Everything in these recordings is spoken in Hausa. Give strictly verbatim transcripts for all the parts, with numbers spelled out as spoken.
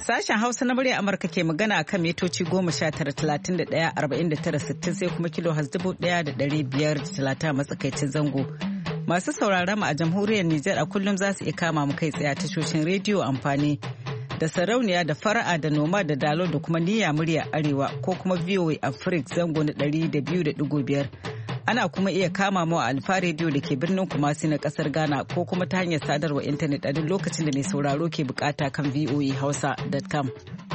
Sashen Hausa na murya Amurka ke magana a kan mitoci goma sha tara talatin da ɗaya arba'in da tara sittin sai kuma kilo has dubu ɗaya da ɗari biyar da talatin a matsakaicin zango. Masu sauraron mu a jamhuriyar Nijar a kullum za su iya kama mu kai tsaye a tashoshin rediyo amfani da sarauniya da fara'a da noma da dalo da kuma niyya murya arewa ko kuma V O A Africa zango na ɗari da biyu da ɗigo biyar. Ana kuma iya kama mu a Alfa Radio da ke birnin Kumasi na kasar Ghana ko kuma ta hanyar sadarwa intanet a duk lokacin da mai sauraro ke bukata kan v o a hausa dot com.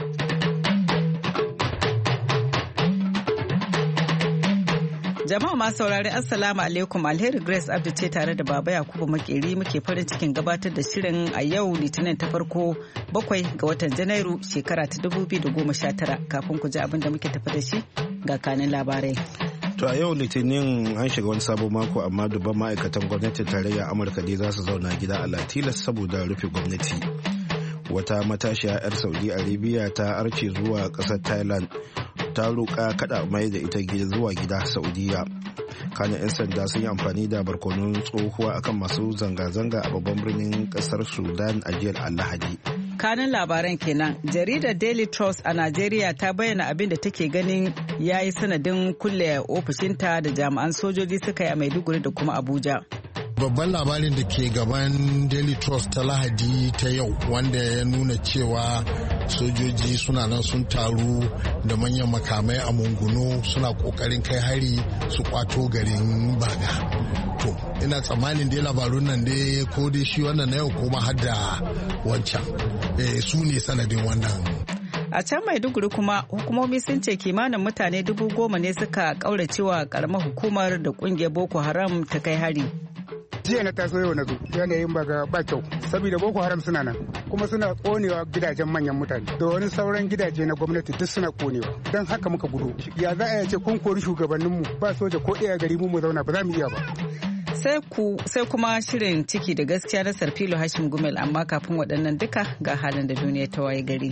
Jama'a masu saurari Assalamu alaikum, Alheri Grace Abdu ce tare da Baba Yakubu Makeri muke farin cikin gabatar da shirin a yau Litinin ta farko bakwai ga watan Janairu shekara ta dubu biyu da goma sha tara. Kafin ku ji abin da muke tafi da shi ga kanin labarai. To a yau Litinin an shiga wani sabon mako amma dubban ma'aikatan gwamnatin tarayya Amurka dai za su zauna gida a latilas saboda rufe gwamnati. Wata matashiya 'yar Saudi Arabia ta arce zuwa ƙasar Thailand ta roƙa kada mai da ita zuwa gida Saudiya. Kanin 'yan sanda sun yi amfani da barkonun tsohuwa akan masu zanga-zanga a babban birnin ƙasar Sudan a jiya Lahadi. Kanin labaran kenan, jaridar Daily Trust a Najeriya ta bayyana abin da take ganin ya yi sanadin kulle ofishinta da jami'an sojoji suka yi a Maiduguri da kuma Abuja. Babban labarin da ke gaban Daily Trust ta Lahadi ta yau wanda ya nuna cewa sojoji suna nan sun taru da manyan makamai a Munguno suna kokarin kai hari su kwato garin Baga. To, ina tsammanin dai labarun nan dai ko dai shi wannan na yau kuma har da wancan eh, su ne sanadin wannan. A can Maiduguri kuma hukumomi sun ce kimanin mutane dubu goma ne suka kauracewa karamar hukumar da kungiyar Boko Haram ta kai hari. Jiya na taso yau na zo yanayin baga ba kyau saboda Boko Haram suna nan kuma suna konewa gidajen manyan mutane da wani sauran gidaje na gwamnati duk suna konewa don haka muka gudu. Ya za a ce kun kori shugabanninmu ba soja ko ɗaya gari mu mu zauna ba za mu iya ba. Sai ku sai kuma shirin ciki da gaskiya na Sarfilo Hashim Gumel amma kafin waɗannan duka ga halin da duniya ta waye gari.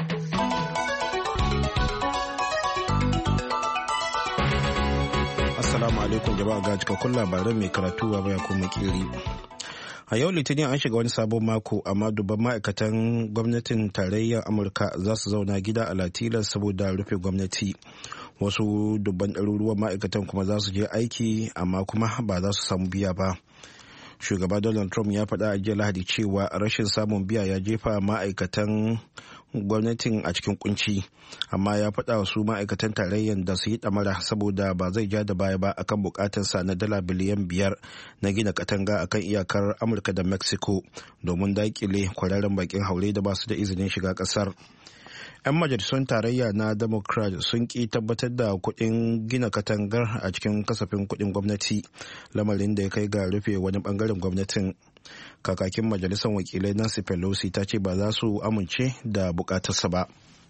Assalamu alaikum jama'a ga cikakkun labaran mai karatu ba ya kuma kiri. A yau Litinin an shiga wani sabon mako amma dubban ma'aikatan gwamnatin tarayyar Amurka za su zauna gida a latilas saboda rufe gwamnati. Wasu dubban ɗaruruwan ma'aikatan kuma za su je aiki amma kuma ba za su samu biya ba. Shugaba Donald Trump ya faɗa a jiya Lahadi cewa rashin samun biya ya jefa ma'aikatan gwamnatin a cikin kunci, amma ya faɗa wa su ma'aikatan tarayyar da su yi ɗamara saboda ba zai ja da baya ba akan bukatarsa na dala biliyan biyar na gina katanga akan iyakar Amurka da Mexico domin daƙile kwararren bakin haure da ba su da izinin shiga ƙasar. 'Yan majalisun tarayya na Democrat sun ƙi tabbatar da kuɗin gina katangar a cikin kasafin kuɗin gwamnati, lamarin da ya kai ga rufe wani ɓangaren gwamnatin. Kakakin majalisar wakilai Nancy Pelosi ta ce ba za su amince da bukatarsa ba.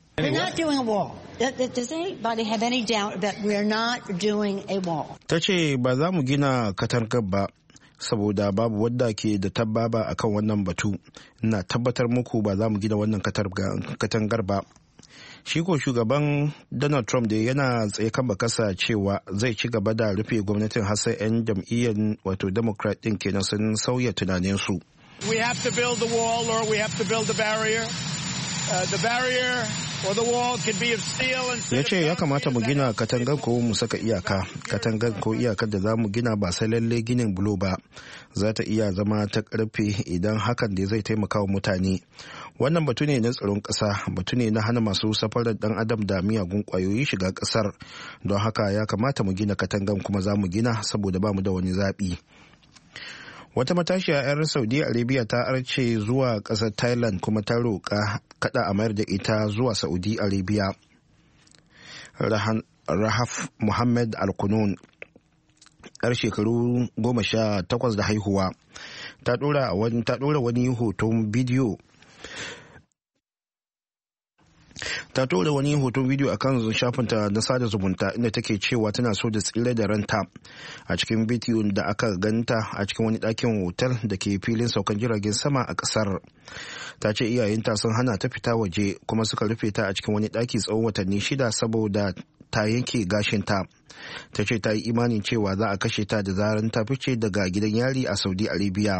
Ta ce ba za mu gina katangar ba saboda babu wadda ke da tabbaba akan wannan batu. Ina tabbatar muku ba za mu gina wannan katangar ba. Shi ko shugaban Donald Trump da yana tsaye kan bakasa cewa zai ci gaba da rufe gwamnatin har sai 'yan jam'iyyar wato Democrat din kenan sun sauya tunaninsu. We have to build the wall or we have to build the barrier. Uh, the barrier or the wall can be of steel and ya ce ya kamata mu gina katangar ko mu saka iyaka. Katangar ko iyakar da za mu gina ba sai lalle ginin bulo ba. Za ta iya zama ta karfe idan hakan da zai taimaka wa mutane. Wannan batu ne na tsaron ƙasa, batu ne na hana masu safarar ɗan adam da miyagun ƙwayoyi shiga ƙasar. Don haka ya kamata mu gina katangan kuma za mu gina saboda ba mu da wani zaɓi. Wata matashiya 'yar Saudi Arabia ta arce zuwa ƙasar Thailand kuma ta roƙa kada a mayar da ita zuwa Saudi Arabia. Rahaf Muhammad Al-Kunun, 'yar shekaru goma sha takwas da haihuwa, ta ɗora wani hoton bidiyo ta tura wani hoton bidiyo a kan shafinta na sada zumunta inda take cewa tana so da tsire da ranta. A cikin bidiyon da aka ganta a cikin wani ɗakin hotel da ke filin saukan jiragen sama a ƙasar, ta ce iyayenta sun hana ta fita waje kuma suka rufe ta a cikin wani ɗaki tsawon watanni shida saboda ta yanke gashinta. Ta ce ta yi imanin cewa za a kashe ta da zaran ta fice daga gidan yari a Saudi Arabia.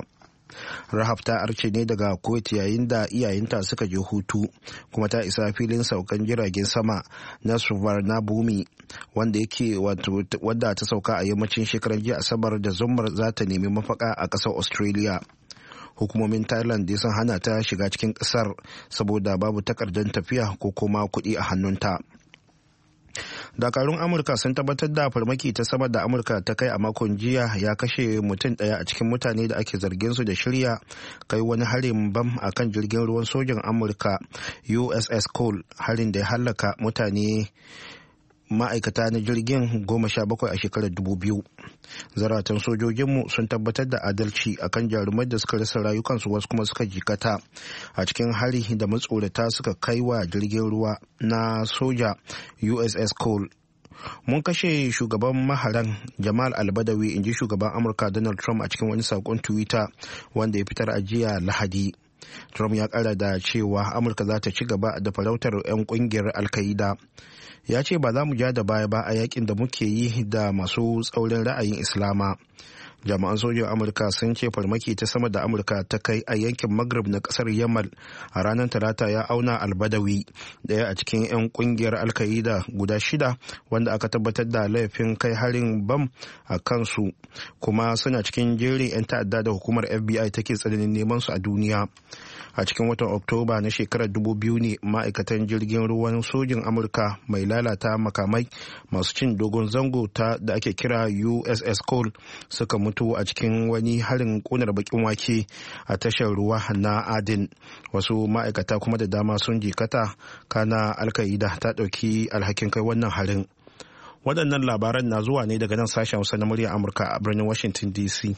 Rahab ta arce ne daga Kuwait yayin da iyayenta suka je hutu, kuma ta isa filin saukan jiragen sama na Suvarnabhumi wanda yake wadda ta sauka a yammacin shekarar jiya Asabar da zumar za ta nemi mafaka a ƙasar Australia. Hukumomin Thailand dai sun hana ta shiga cikin ƙasar saboda babu takardar tafiya ko kuma kuɗi a hannunta. Dakarun Amurka sun tabbatar da farmaki ta sama da Amurka ta kai a makon jiya ya kashe mutum ɗaya a cikin mutane da ake zargin su da shirya kai wani harin bam a kan jirgin ruwan sojin Amurka U S S Cole, harin da ya hallaka mutane ma'aikata na jirgin goma sha bakwai a shekarar dubu biyu. Zaratan sojojinmu sun tabbatar da adalci akan jarumai da suka rasa rayukansu, wasu kuma suka jikata a cikin hari da matsorata suka kai wa jirgin ruwa na soja U S S Cole. Mun kashe shugaban maharan Jamal Al-Badawi, inji shugaban Amurka Donald Trump a cikin wani saƙon Twitter wanda ya fitar a jiya Lahadi. Trump ya ƙara da cewa Amurka za ta ci gaba da farautar 'yan ƙungiyar Al-Qaida. Ya ce ba za mu ja da baya ba a yakin da muke yi da masu tsaurin ra'ayin Islama. Jami'an sojin Amurka sun ce farmaki ta sama da Amurka ta kai a yankin Maghrib na kasar Yamal a ranar Talata ya auna Al-Badawi, daya a cikin 'yan kungiyar Al-Qaida guda shida wanda aka tabbatar da laifin kai harin bam a kansu, kuma suna cikin jerin 'yan ta'adda da hukumar F B I take tsananin neman su a duniya. A cikin watan Oktoba na shekarar dubu biyu ne ma'aikatan jirgin ruwan sojin Amurka mai lalata makamai masu cin dogon zango ta da ake kira U S S Cole suka mutu a cikin wani harin ƙunar bakin wake a tashar ruwa na Aden. Wasu ma'aikata kuma da dama sun jikata, kana Al-Qaida ta ɗauki alhakin kai wannan harin. Waɗannan labaran na zuwa ne daga nan sashen Hausa na muryar Amurka a birnin Washington D C.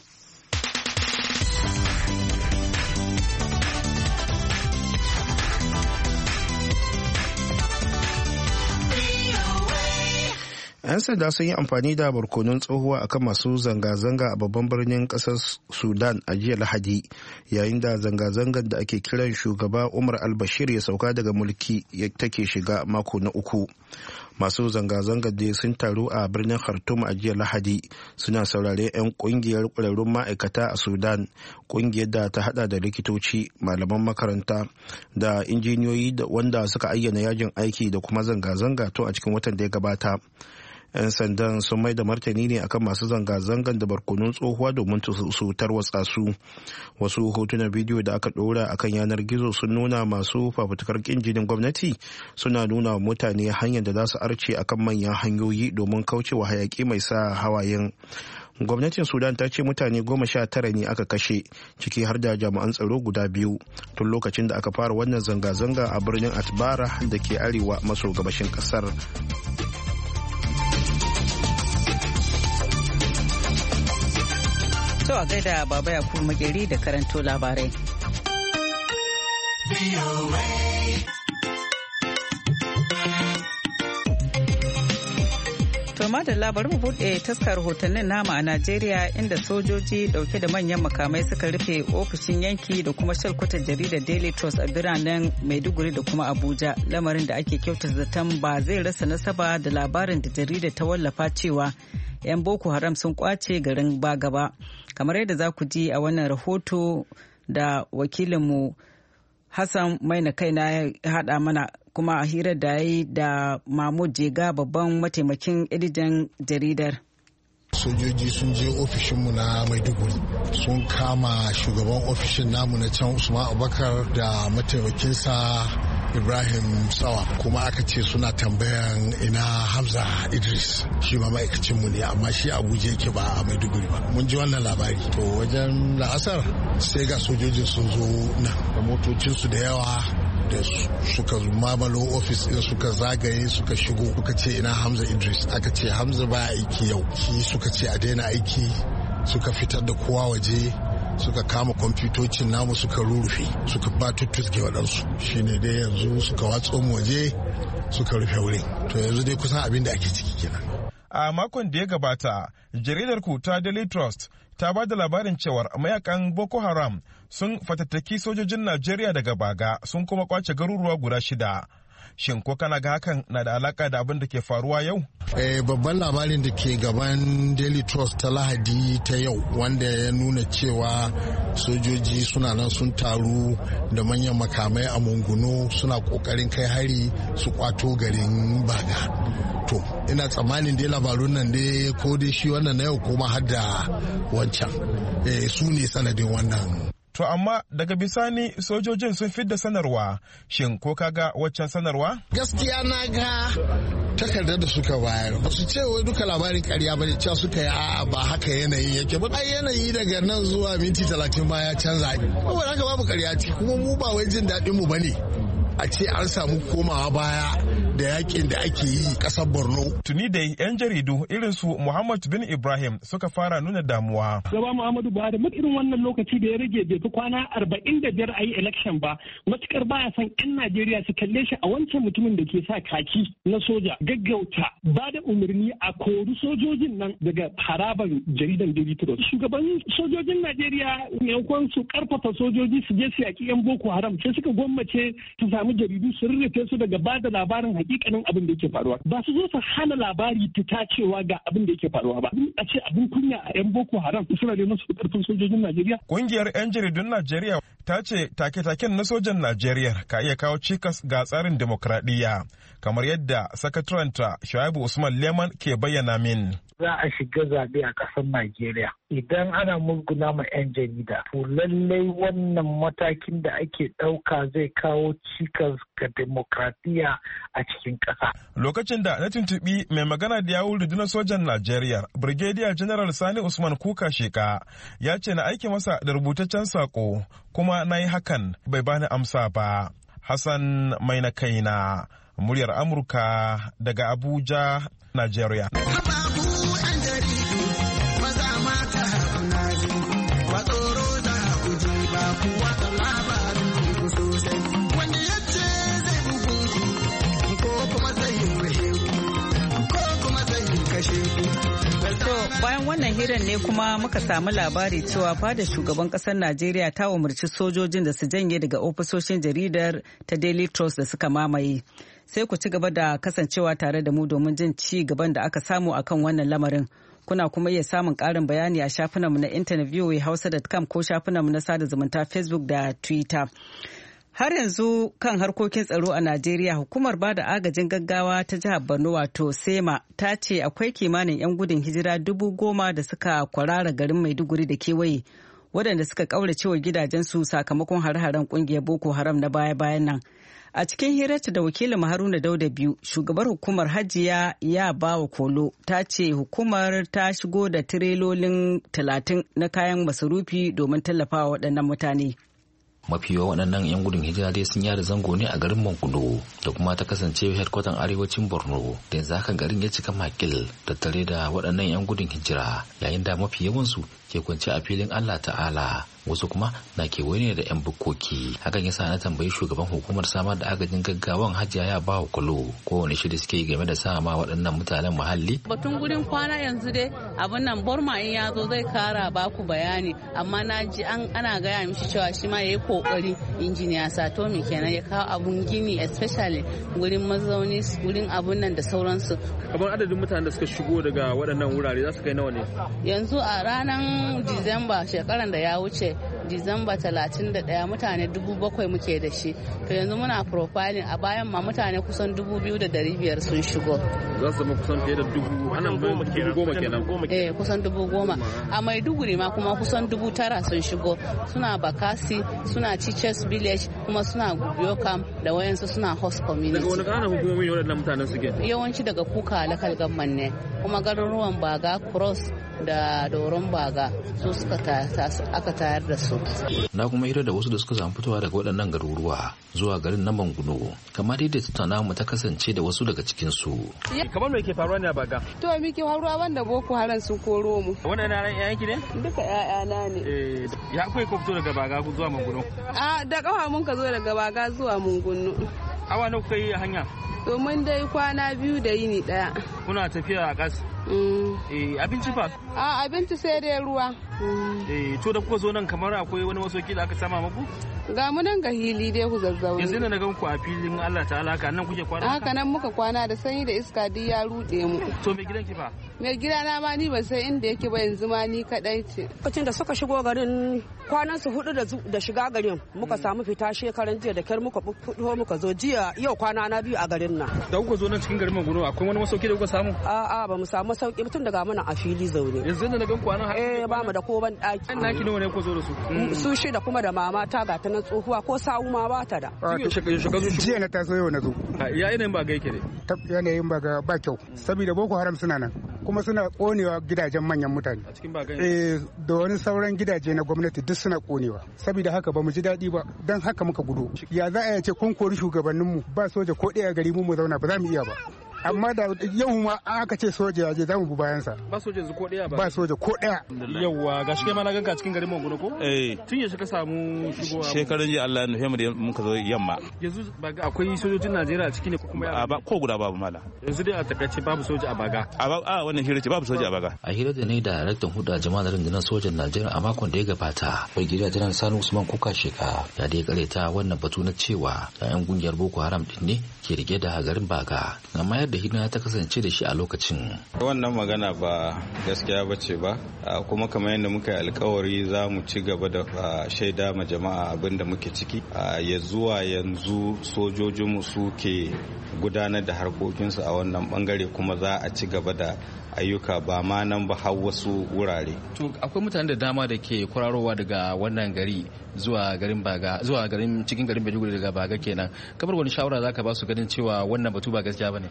'Yan sanda sun yi amfani da barkonon tsohuwa akan masu zanga-zanga a babban birnin kasar Sudan a jiya Lahadi, yayin da zanga-zangar da ake kiran shugaba Umar al-Bashir ya sauka daga mulki take shiga mako na uku. Masu zanga-zangar da sun taru a birnin Khartoum a jiya Lahadi suna saurare 'yan kungiyar ƙwararrun ma'aikata a Sudan, kungiyar da ta hada da likitoci, malaman makaranta da injiniyoyi wanda suka ayyana yajin aiki da kuma zanga-zanga to a cikin watan da ya gabata. 'Yan sandan sun mai da martani ne akan masu zanga-zangan da barkonun tsohuwa domin su tarwatsa su. Wasu hotunan bidiyo da aka ɗora akan yanar gizo sun nuna masu fafutukar kin jinin gwamnati suna nuna mutane hanyar da za su arce akan manyan hanyoyi domin kaucewa hayaki mai sa hawayen. Gwamnatin Sudan ta ce mutane goma sha tara ne aka kashe, ciki har da jami'an tsaro guda biyu, tun lokacin da aka fara wannan zanga-zanga a birnin Atbara da ke arewa maso gabashin kasar. To a gaida Baba Yakubu Makeri da karanto labarai. To madalla bari mu buɗe taskar rahotannin nama a Najeriya, inda sojoji dauke da manyan makamai suka rufe ofishin yanki da kuma shalkwatar jaridar Daily Trust a biranen Maiduguri da kuma Abuja, lamarin da ake kyautar zaton ba zai rasa nasaba da labarin da jaridar ta wallafa cewa 'yan Boko Haram sun kwace garin Bagaba. Kamar yadda za ku ji a wannan rahoto da wakilinmu Hassan Maina kaina ya haɗa mana, kuma a hirar da ya yi da Mahmud Jega, babban mataimakin editan jaridar. Sojoji sun je ofishinmu na Maiduguri, sun kama shugaban ofishin namu na can Usman Abubakar da mataimakinsa Ibrahim Sawa, kuma aka ce suna tambayan ina Hamza Idris, shi ma ma'aikacinmu ne amma shi Abuja yake ba a Maiduguri ba. Mun ji wannan labari, to wajen la'asar sai ga sojojin sun zo nan da motocinsu da yawa da suka mamalo ofis ɗin, suka zagaye suka shigo, suka ce ina Hamza Idris, aka ce Hamza ba aiki yau, shi suka ce a daina aiki, suka fitar da kowa waje, suka kama kwamfutocin namu suka rurrufe, suka ba tuttuske waɗansu, shine dai yanzu suka watso mu waje suka rufe wurin. To yanzu dai kusan abin da ake ciki kenan. A makon da ya gabata, jaridar ku ta Daily Trust ta ba da labarin cewar mayakan Boko Haram sun fatattaki sojojin Najeriya daga Baga, sun kuma kwace garuruwa guda shida. Shin ko kana ga hakan na da alaka da abin da ke faruwa yau? Eh, babban labarin da ke gaban Daily Trust ta Lahadi ta yau wanda ya nuna cewa sojoji suna nan sun taru da manyan makamai a Munguno suna kokarin kai hari su kwato garin Baga. To, ina tsammanin dai labarun nan dai ko dai shi wannan na yau kuma har da wancan. Eh, su ne sanadin wannan. To amma daga bisani sojojin sun fidda sanarwa. Shin ko kaga waccan sanarwa? Gaskiya na ga takardar da suka bayar. Ba su ce wai duka labarin ƙarya ba ne, cewa suka yi a'a ba haka yanayin yake ba. Ai yanayi daga nan zuwa minti talatin ba ya canza. Saboda haka babu ƙarya ce kuma mu ba wai jin daɗin mu bane. A ce an samu komawa baya da yakin da ake yi kasar Borno. Tuni da 'yan jaridu irin su Muhammad bin Ibrahim suka fara nuna damuwa. Gaba Muhammadu Buhari duk irin wannan lokaci da ya rage bai fi kwana arba'in da biyar a yi election ba. Matukar baya son 'yan Najeriya su kalle shi a wancan mutumin da ke sa kaki na soja gaggauta ba da umarni a kori sojojin nan daga harabar jaridan Daily Trust. Shugaban sojojin Najeriya maimakon su karfafa sojoji su je su yaki 'yan Boko Haram sai suka gwammace su samu jaridu su rurrufe su daga ba da labarin hakikanin abin da yake faruwa ba su zo su hana labari fita cewa ga abin da yake faruwa ba a ce abin kunya a 'yan Boko Haram suna neman su karfin sojojin Najeriya. Kungiyar 'yan jaridun Najeriya ta ce take-taken na sojan Najeriya ka iya kawo cikas ga tsarin demokradiyya kamar yadda sakataranta Shuaibu Usman Leman ke bayyana min. Za a shiga zaɓe a ƙasar Najeriya. Idan ana musguna ma 'yan jarida, to lallai wannan matakin da ake ɗauka zai kawo cikas ga demokradiyya a cikin ƙasa. Lokacin da na tuntuɓi mai magana da yawun rundunar sojan Najeriya, Brigadier General Sani Usman Kuka Sheka, ya ce na aiki masa da rubutaccen saƙo, kuma na yi hakan bai bani amsa ba. Hassan Mai na kaina, muryar Amurka daga Abuja, Najeriya. Bayan wannan hirar ne kuma muka samu labari cewa fadar shugaban kasar Najeriya ta umarci sojojin da su janye daga ofisoshin jaridar ta Daily Trust da suka mamaye. Sai ku ci gaba da kasancewa tare da mu domin jin ci gaban da aka samu akan wannan lamarin. Kuna kuma iya samun ƙarin bayani a shafinanmu na intanet v o a hausa dot com ko shafinanmu na sada zumunta Facebook da Twitter. Har yanzu kan harkokin tsaro a Najeriya, hukumar bada agajin gaggawa ta jihar Borno wato SEMA ta ce akwai kimanin 'yan gudun hijira dubu goma da suka kwarara garin Maiduguri da kewaye waɗanda suka ƙaurace wa gidajensu sakamakon hare-haren ƙungiyar Boko Haram na baya-bayan nan. A cikin hirarta da wakilin Haruna Dauda biyu, shugabar hukumar Hajiya ya bawa Kolo ta ce hukumar ta shigo da tirelolin talatin na kayan masarufi domin tallafawa waɗannan mutane. Mafi yawan waɗannan 'yan gudun hijira dai sun yada zango ne a garin Manguno da kuma ta kasance headquarter arewacin Borno da yanzu haka garin ya cika makil tattare da waɗannan 'yan gudun hijira yayin da mafi yawansu ke kwance a filin Allah Ta'ala wasu kuma na kewaye ne da 'yan bukkoki. Hakan yasa na tambayi shugaban hukumar samar da agajin gaggawan Hajiya ya bawa Kulo kowane shiri suke game da sa ma waɗannan mutanen muhalli. Batun gurin kwana yanzu dai abin nan Borma in ya zo zai kara baku bayani amma na ji an ana gaya mishi cewa shi ma yayi kokari injiniya Satomi kenan ya kawo abun gini especially gurin mazauni gurin abun nan da sauransu. Kamar adadin mutanen da suka shigo daga waɗannan wurare za su kai nawa ne? Yanzu a ranar Disamba shekaran da ya wuce Disamba talatin da ɗaya mutane dubu bakwai muke da shi. To yanzu muna profiling a bayan ma mutane kusan dubu biyu da dari biyar sun shigo. Za su zama kusan fiye da dubu anan goma kenan. Eh kusan dubu goma. A Maiduguri ma kuma kusan dubu tara sun shigo. Suna Bakasi, suna Chiches Village, kuma suna Gubiyo Camp da wayansu suna Host Community. Daga wani ƙananan hukumomi ne waɗannan mutanen suke? Yawanci daga Kuka Local Government ne. Kuma garuruwan Baga, Cross da Doron Baga su suka aka tayar da su. Na kuma hira da wasu da suka samu fitowa daga waɗannan garuruwa zuwa garin na Manguno kamar yadda tattauna mu ta kasance da wasu daga cikin su. Kamar me ke faruwa ne a Baga? To me ke faruwa wanda Boko Haram sun koro mu. Wannan yaran yayan ki ne? Duka ƴaƴana ne. Eh ya akwai ko fito daga Baga zuwa Manguno? A da kafa mun ka zo daga Baga zuwa Manguno. Awa nawa kuka yi a hanya? To mun dai kwana biyu da yini daya. kuna tafiya a ƙas. Eh abinci fa? A abinci sai dai ruwa. Eh to da kuka zo nan kamar akwai wani masauki da aka sama muku? Ga mu nan ga hili dai ku zazzauni. Yanzu na gan ku a filin Allah ta'ala haka nan kuke kwana? Haka nan muka kwana da sanyi da iska duk ya rude mu. To me gidan ki fa? Me gida na ma ni ban san inda yake ba yanzu ma ni kadai ce. Lokacin da suka shigo garin kwanan su hudu da shiga garin muka samu fita shekaran jiya da kyar muka fito muka zo jiya yau kwana na biyu a garin nan. Da kuka zo nan cikin garin Manguno akwai wani masauki da kuka samu? A'a ba mu samu masauki mutum daga mana a fili zaune. Yanzu da na gan kwanan haka? Eh ba mu da ko ban daki. An naki nawa ne ku zo da su? Su shida kuma da mama ta ga ta nan tsohuwa ko sawu ma ba ta da. Jiya na taso yau na zo. Ya yanayin ba ga yake ne? Yanayin ba ga ba kyau saboda Boko Haram suna nan kuma suna konewa gidajen manyan mutane. A cikin bagan? Eh da wani sauran gidaje na gwamnati duk suna konewa. Saboda haka ba mu ji daɗi ba don haka muka gudu. Ya za a ce kun kori shugabanninmu ba soja ko ɗaya gari mu mu zauna ba za mu iya ba. amma da yau ma aka ce soja ya je za mu bi bayansa. Ba soja yanzu ko ɗaya ba? Ba soja ko ɗaya. Yawwa gashi kai ma na ganka cikin garin Manguno ko? Eh. Tun yaushe ka samu shigowa? Shekaran jiya Allah ya nufe mu da muka zo yamma. Yanzu baga akwai sojojin Najeriya a ciki ne ko kuma ya? Ba ko guda babu mala. Yanzu dai a takaice babu soja a baga. A ba a wannan hira ce babu soja a baga. A hira da ne da daraktan huda jama'ar rundunar sojan Najeriya a makon da ya gabata, Brigadier General Sani Usman Kuka Sheka ya dai kareta wannan batu na cewa yayan kungiyar Boko Haram din ne ke rike da garin Baga, amma yadda hidima ta kasance da shi a lokacin. Wannan magana ba gaskiya bace ba, kuma kamar yadda muka yi alkawari za mu ci gaba da shaida ma jama'a abin da muke ciki. Ya zuwa yanzu sojojinmu suke gudanar da harkokinsu a wannan bangare, kuma za a ci gaba da ayyuka ba ma nan ba har wasu wurare. To akwai mutane da dama da ke kwararowa daga wannan gari zuwa garin Baga, zuwa garin cikin garin Maiduguri daga Baga kenan. Kamar wani shawara zaka ba su ganin cewa wannan batu ba gaskiya bane?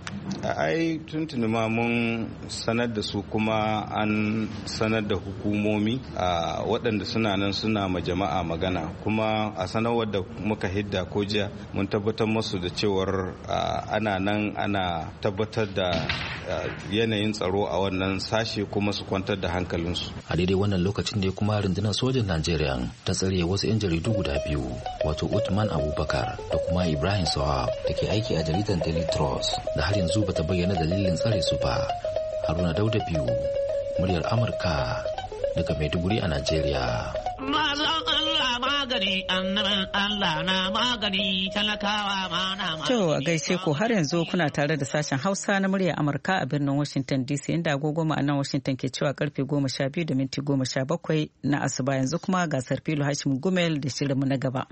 Ai tuntuni ma mun sanar da su, kuma an sanar da hukumomi waɗanda suna nan suna ma jama'a magana, kuma a sanarwar da muka hidda ko jiya mun tabbatar musu da cewar ana nan ana tabbatar da yanayin tsaro a wannan sashe, kuma su kwantar da hankalinsu. A daidai wannan lokacin ne kuma rundunar sojan Najeriya ta tsare wasu 'yan jaridu guda biyu, wato Uthman Abubakar da kuma Ibrahim Sawab da ke aiki a jaridar Daily Trust, da har yanzu bata bayyana dalilin tsare su ba. Haruna Dauda biyu, muryar Amurka daga Maiduguri a Najeriya. magani annabin Allah na magani talakawa ma na magani. To a gaishe ku, har yanzu kuna tare da sashen Hausa na murya Amurka a birnin Washington D C, inda agogo ma'anan Washington ke cewa karfe goma sha biyu da minti goma sha bakwai na asuba. Yanzu kuma gasar Filo Hashim Gumel da shirinmu na gaba.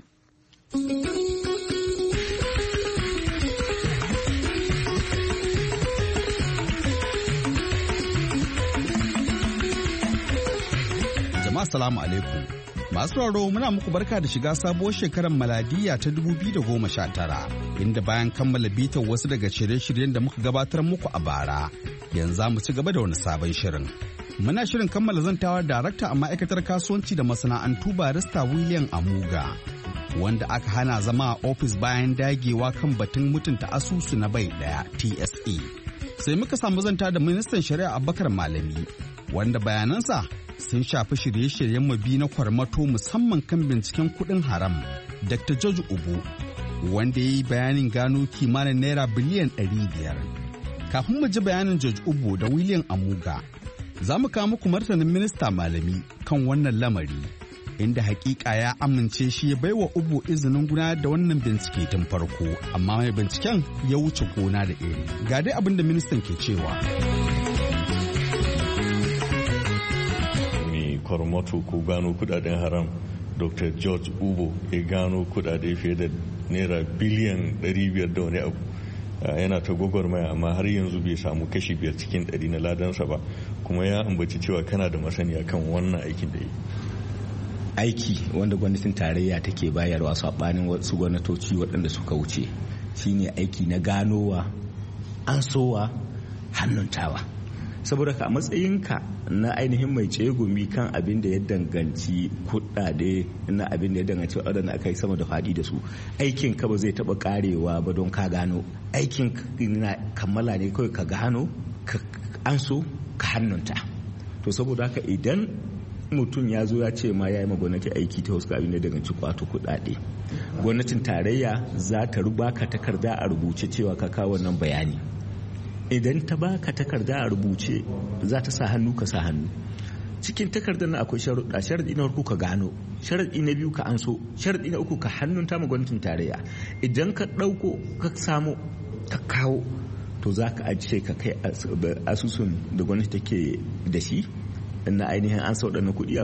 Jama'a salamu alaikum. Masu raro muna muku barka da shiga sabuwar shekarar maladiya ta dubu biyu da goma sha tara, inda bayan kammala bitar wasu daga shirye-shiryen da muka gabatar muku a bara, yanzu za mu ci gaba da wani sabon shirin. Muna shirin kammala zantawa darakta a ma'aikatar kasuwanci da masana'antu barista William Amuga, wanda aka hana zama a ofis bayan dagewa kan batun mutunta asusu na bai daya T S A. Sai muka samu zanta da ministan shari'a Abubakar Malami, wanda bayanansa sun shafi shirye-shiryen mabi na kwarmato musamman kan binciken kuɗin haram. Doctor George Ubu, wanda ya yi bayanin gano kimanin naira biliyan ɗari biyar. Kafin mu ji bayanin George Ubu da William Amuga, za mu kawo muku martanin minista Malami kan wannan lamari, inda hakika ya amince shi ya baiwa Ubu izinin gudanar da wannan bincike tun farko, amma mai binciken ya wuce gona da iri. Ga dai abin da ministan ke cewa. Kwarmato ko gano kudaden haram, Doctor George Ubo ya gano kudade fiye da naira biliyan ɗari biyar da wani abu. Yana ta gwagwarmaya amma har yanzu bai samu kashi biyar cikin ɗari na ladansa ba, kuma ya ambaci cewa kana da masaniya kan wannan aikin da yi. Aiki wanda gwamnatin tarayya take bayarwa saɓanin wasu gwamnatoci waɗanda suka wuce shine aiki na ganowa, ansowa, hannuntawa. Saboda ka matsayinka na ainihin mai cegumi kan abin da ya danganci kuɗaɗe na abin da ya danganci waɗanda aka yi sama da faɗi da su, aikin ka ba zai taɓa ƙarewa ba don ka gano. Aikin na kammala ne kawai ka gano, ka anso, ka hannunta. To saboda haka idan mutum ya zo ya ce ma ya yi ma gwamnati aiki ta wasu abin da ya danganci kwato kuɗaɗe, gwamnatin tarayya za ta rubaka takarda a rubuce cewa ka kawo wannan bayani. idan ta baka takarda a rubuce za ta sa hannu ka sa hannu. Cikin takardar na akwai sharuɗa. Sharaɗi na farko ka gano, sharaɗi na biyu ka anso, sharaɗi na uku ka hannunta ma gwamnatin tarayya. Idan ka ɗauko ka samu ka kawo, to za ka ajiye ka kai asusun da gwamnati take da shi na ainihin an sau na kuɗi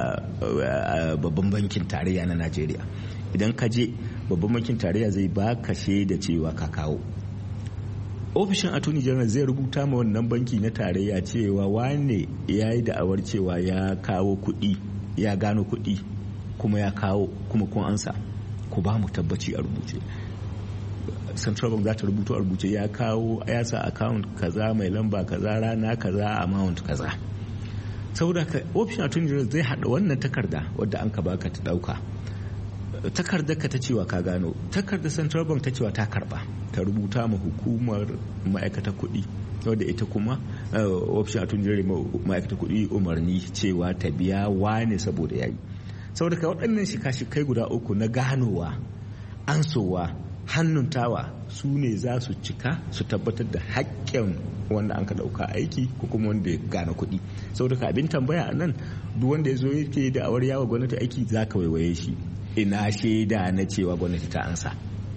a babban bankin tarayya na Najeriya. Idan ka je babban bankin tarayya zai baka shaida cewa ka kawo. Ofishin attorney general zai rubuta ma wannan banki na tarayya cewa wane ya yi da'awar cewa ya kawo kuɗi, ya gano kuɗi kuma ya kawo kuma kun ansa, ku ba mu tabbaci a rubuce. Central Bank za ta rubuto a rubuce ya kawo, ya sa account kaza mai lamba kaza rana kaza amount kaza. Saboda ka ofishin attorney general zai haɗa wannan takarda wadda an ka baka ta ɗauka, takardar ka ta cewa ka gano, takardar Central Bank ta cewa ta karba, ta rubuta ma hukumar ma'aikatar kuɗi wadda ita kuma ofishin attorney general ma'aikatar kuɗi umarni cewa ta biya wane saboda yayi. Saboda ka waɗannan shika-shikai guda uku na ganowa, ansowa, hannuntawa su ne za su cika su tabbatar da haƙƙin wanda an ka ɗauka aiki ko kuma wanda ya gane kuɗi. Saboda ka abin tambaya a nan, duk wanda ya zo yake da awar yawa gwamnati aiki za ka waiwaye shi, ina shaida na cewa gwamnati ta ansa.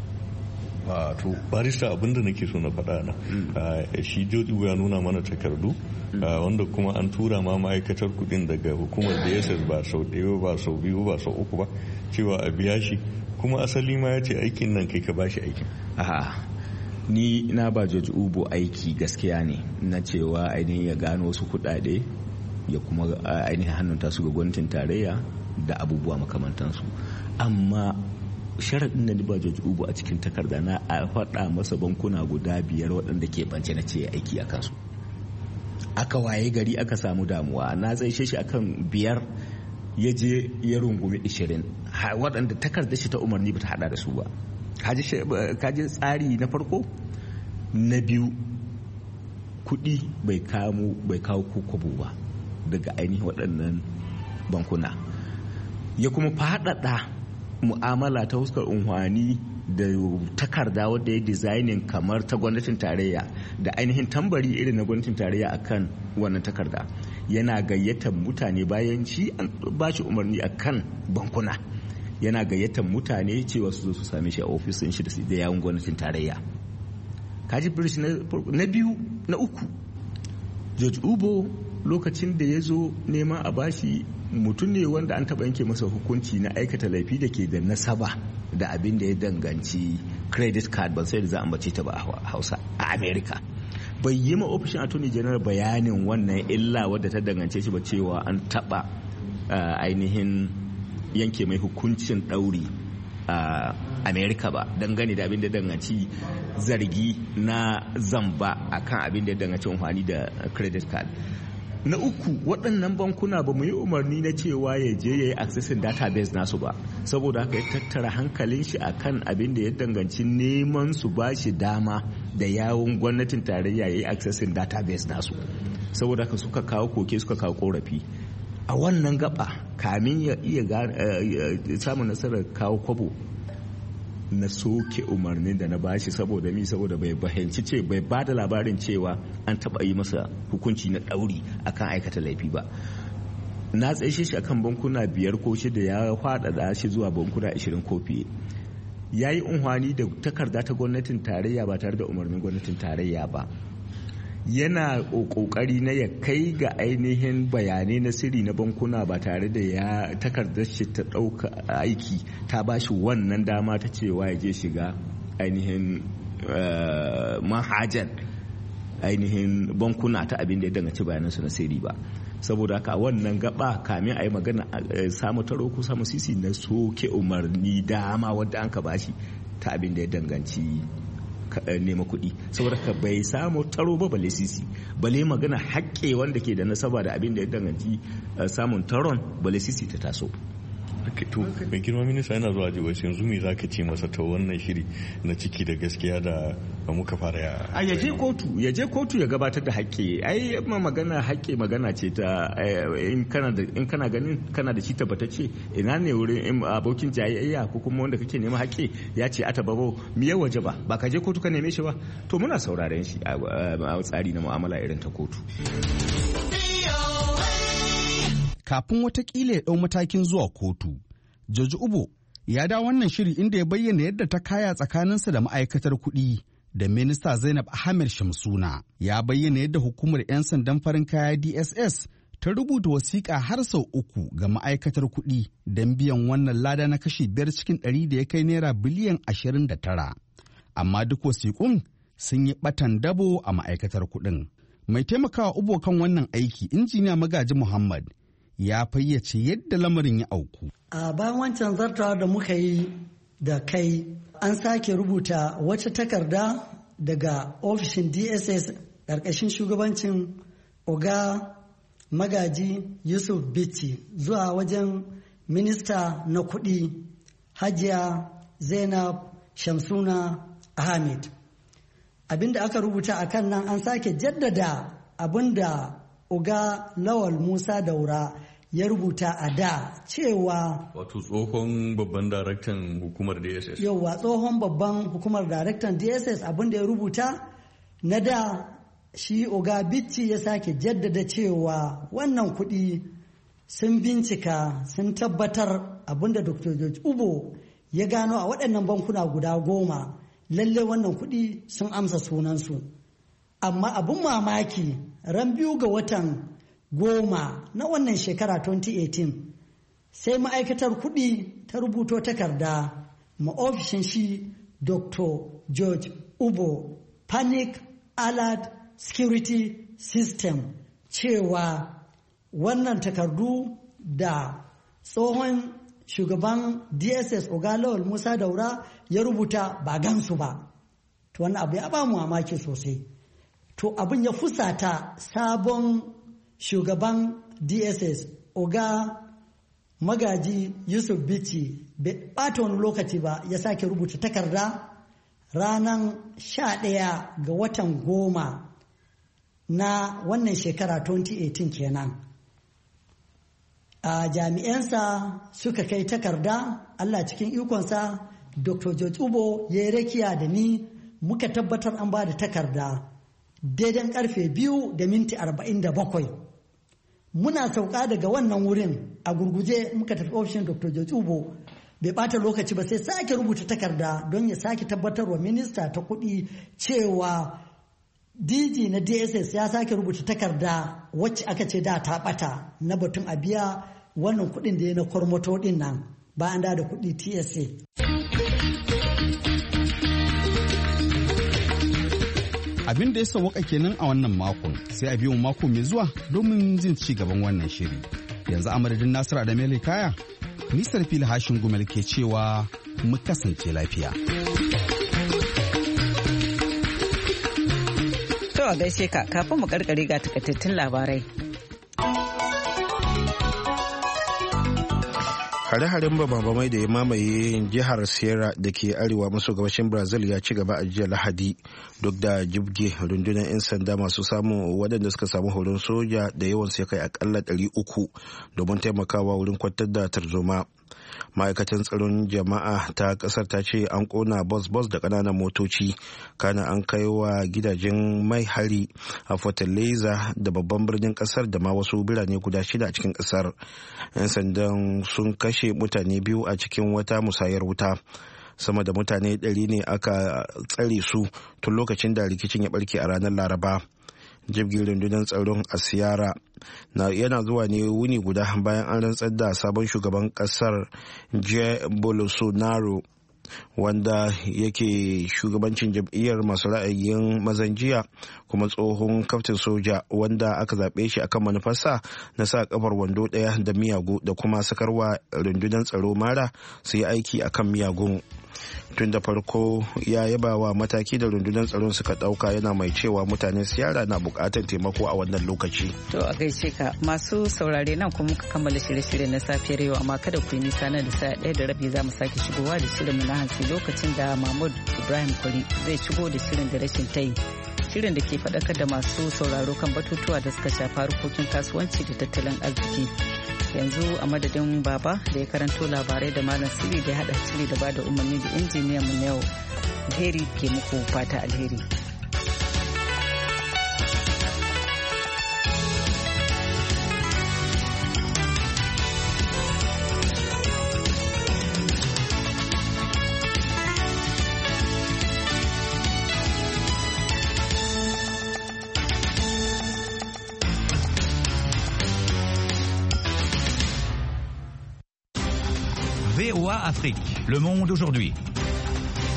to barista abinda nake so na faɗa na shi Jodi ya nuna mana takardu wanda kuma an tura ma ma'aikatar kuɗin daga hukumar da ya ba sau ɗaya ba sau biyu ba sau uku ba cewa a biya shi, kuma asali ma ya ce aikin nan kai ka bashi aikin. A'a, ni na ba George Ubo aiki gaskiya ne na cewa ainihin ya gano wasu kuɗaɗe ya kuma ainihin hannunta su ga gwamnatin tarayya da abubuwa makamantansu, amma sharaɗin da ni ba George Ubo a cikin takarda na a faɗa masa bankuna guda biyar waɗanda ke bance na ce aiki a kansu. Aka waye gari aka samu damuwa, na tsaishe shi akan biyar ya je ya rungumi ishirin waɗanda takardar shi ta umarni ba ta haɗa da su ba. Kaji tsari na farko. Na biyu, kuɗi bai kamo bai kawo kokobo ba daga ainihin waɗannan bankuna. Ya kuma faɗaɗa mu'amala ta huskar unhwani da takarda wadda ya dizainin kamar ta gwamnatin tarayya da ainihin tambari irin na gwamnatin tarayya akan wannan takarda. Yana gayyatar mutane bayan shi an ba shi umarni akan bankuna, yana gayyatar mutane cewa su zo su same shi a ofisin shi da yawun gwamnatin tarayya. Kaji birish na biyu. Na uku, George Ubo lokacin da ya zo neman a bashi, mutum ne wanda an taɓa yanke masa hukunci na aikata laifi da ke da nasaba da abin da ya danganci credit card, ban sai da za a mace ta ba a Hausa a America. Bai yi ma ofishin attorney general bayanin wannan illa wadda ta dangance shi ba cewa an taɓa ainihin yanke mai hukuncin ɗauri a America ba dangane da abin da danganci zargi na zamba akan abin da danganci amfani da credit card. Na uku, waɗannan bankuna ba mu yi umarni na cewa ya je ya yi accessing database nasu ba, saboda haka ya tattara hankalin shi akan abin da ya danganci neman su ba shi dama da yawon gwamnatin tarayya ya yi accessing database nasu, saboda haka suka kawo koke suka kawo korafi. A wannan gaba kamin ya iya samun nasarar kawo kwabo, na soke umarnin da na bashi saboda mi saboda bai bayanci ce bai ba da labarin cewa an taba yi masa hukunci na ɗauri akan aikata laifi ba. Na tsaye shi akan bankuna biyar ko shida, ya faɗaɗa shi zuwa bankuna ashirin ko fiye. Ya yi unhwani da takarda ta gwamnatin tarayya ba tare da umarnin gwamnatin tarayya ba. Yana kokari na ya kai ga ainihin bayanai na sirri na bankuna ba tare da ya takardar shi ta ɗauka aiki ta ba shi wannan dama ta cewa ya je shiga ainihin manhajar ainihin bankuna ta abin da ya danganci bayanansu na sirri ba. Saboda haka wannan gaba kamin a yi magana samu taro ko samu sisi na soke umarni dama wadda an ka bashi ta abin da ya danganci nema kuɗi, saboda ka bai samu taro ba bale sisi, bale magana haƙƙe wanda ke da nasaba da abin da ya danganci samun taron bale sisi ta taso. to mai girma minista yana zuwa ji wasu yanzu me za ka ce masa ta wannan shiri na ciki da gaskiya da muka fara ya a yaje kotu ya je kotu ya gabatar da haƙƙi ai ma magana haƙƙi magana ce ta in kana da in kana ganin kana da shi tabbatacce ina ne wurin abokin jayayya ko kuma wanda kake nema haƙƙi ya ce ata babo me ya waje ba ba ka je kotu ka neme shi ba to muna sauraren shi a tsari na mu'amala irin ta kotu. Kafin watakila ya ɗau matakin zuwa kotu, George Ubo ya da wannan shiri inda ya bayyana yadda ta kaya tsakaninsa da ma'aikatar kuɗi da minista Zainab Ahmed Shamsuna. Ya bayyana yadda hukumar 'yan sandan farin kaya D S S ta rubuta wasiƙa har sau uku ga ma'aikatar kuɗi don biyan wannan lada na kashi biyar cikin ɗari da ya kai naira biliyan ashirin da tara. Amma duk wasiƙun sun yi ɓatan dabo a ma'aikatar kuɗin. Mai taimakawa Ubo kan wannan aiki, injiniya Magaji Muhammad, ya fayyace yadda lamarin ya auku. A bayan wancan zartawa da muka yi da kai, an sake rubuta wata takarda daga ofishin D S S ƙarƙashin shugabancin Oga Magaji Yusuf Bichi zuwa wajen minista na kuɗi Hajiya Zainab Shamsuna Ahmed. Abinda aka rubuta a kan nan an sake jaddada abinda Oga Lawal Musa Daura ya rubuta a da cewa wato tsohon babban daraktan hukumar D S S. Yauwa tsohon babban hukumar daraktan D S S abinda ya rubuta na da shi Oga Bichi ya sake jaddada cewa wannan kuɗi sun bincika sun tabbatar abinda Doctor George Ubo ya gano a waɗannan bankuna guda goma lalle wannan kuɗi sun amsa sunansu. Amma abin mamaki ran biyu ga watan goma na wannan shekara twenty eighteen sai ma'aikatar kuɗi ta rubuto takarda ma ofishin shi Doctor George Ubo Panic Alert Security System cewa wannan takardu da tsohon shugaban D S S Oga Lawal Musa Daura ya rubuta ba gansu ba. To wannan abu ya ba mu mamaki sosai. To abin ya fusata sabon shugaban D S S Oga Magaji Yusuf Bichi bai ɓata wani lokaci ba ya sake rubuta takarda ranar sha ɗaya ga watan goma na wannan shekara twenty eighteen kenan. A jami'ansa suka kai takarda Allah cikin ikonsa Doctor George Ubo ya yi rakiya da ni muka tabbatar an ba da takarda daidan karfe biyu da minti arba'in da bakwai. Muna sauka daga wannan wurin a gurguje muka tafi ofishin Doctor George Ubo bai bata lokaci ba sai sake rubuta takarda don ya sake tabbatarwa minista ta kuɗi cewa D G na D S S ya sake rubuta takarda wacce aka ce da ta bata na batun a biya wannan kuɗin da ya na kwarmato ɗin nan bayan da da kuɗi T S A. Abin da ya sauwaka kenan a wannan makon sai a biyo mako mai zuwa domin jin ci gaban wannan shiri. Yanzu a madadin Nasiru Adamele Kaya, Nisar Fili Hashin Gumel ke cewa mu kasance lafiya. To a gaishe ka kafin mu karkare ga takaitattun labarai. Hare-haren babamai da ya mamaye jihar Sierra da ke arewa maso gabashin Brazil ya ci gaba a jiya Lahadi duk da jibge rundunar 'yan sanda masu samu waɗanda suka samu horon soja da yawan sai kai akalla ɗari uku domin taimakawa wurin kwantar da tarzoma. Ma'aikatan tsaron jama'a ta kasar ta ce an kona bus-bus da ƙananan motoci kana an kai wa gidajen mai hari a Fortaleza da babban birnin kasar da ma wasu birane guda shida a cikin kasar. 'Yan sandan sun kashe mutane biyu a cikin wata musayar wuta. Sama da mutane ɗari ne aka tsare su tun lokacin da rikicin ya barke a ranar Laraba. Jirgin rundunar tsaron a Sierra yana zuwa ne wuni guda bayan an rantsar da sabon shugaban kasar Jair Bolsonaro wanda yake shugabancin jam'iyyar masu ra'ayin mazan jiya kuma tsohon kaftin soja wanda aka zaɓe shi akan manufarsa na sa kafar wando ɗaya da miyagu da kuma sakarwa rundunar tsaro mara su yi aiki akan miyagun. tun da farko ya yaba wa mataki da rundunar tsaron suka dauka, yana mai cewa mutanen siyara na bukatar taimako a wannan lokaci. To a gaishe ka masu saurare, nan kuma muka kammala shirye-shirye na safiyar yau, amma kada ku yi nisa nan da sa'a ɗaya da rabi za mu sake shigowa da shirin mu na hantsi lokacin da Mahmud Ibrahim Kwari zai shigo da shirin da rashin tayi. Shirin da ke faɗakar da masu sauraro kan batutuwa da suka shafa harkokin kasuwanci da tattalin arziki. Yanzu a madadin baba da ya karanto labarai da malam siri da ya haɗa shiri da bada umarni da injiniyan mu yau, alheri ke muku fata alheri. V O A Afrique, le monde aujourd'hui.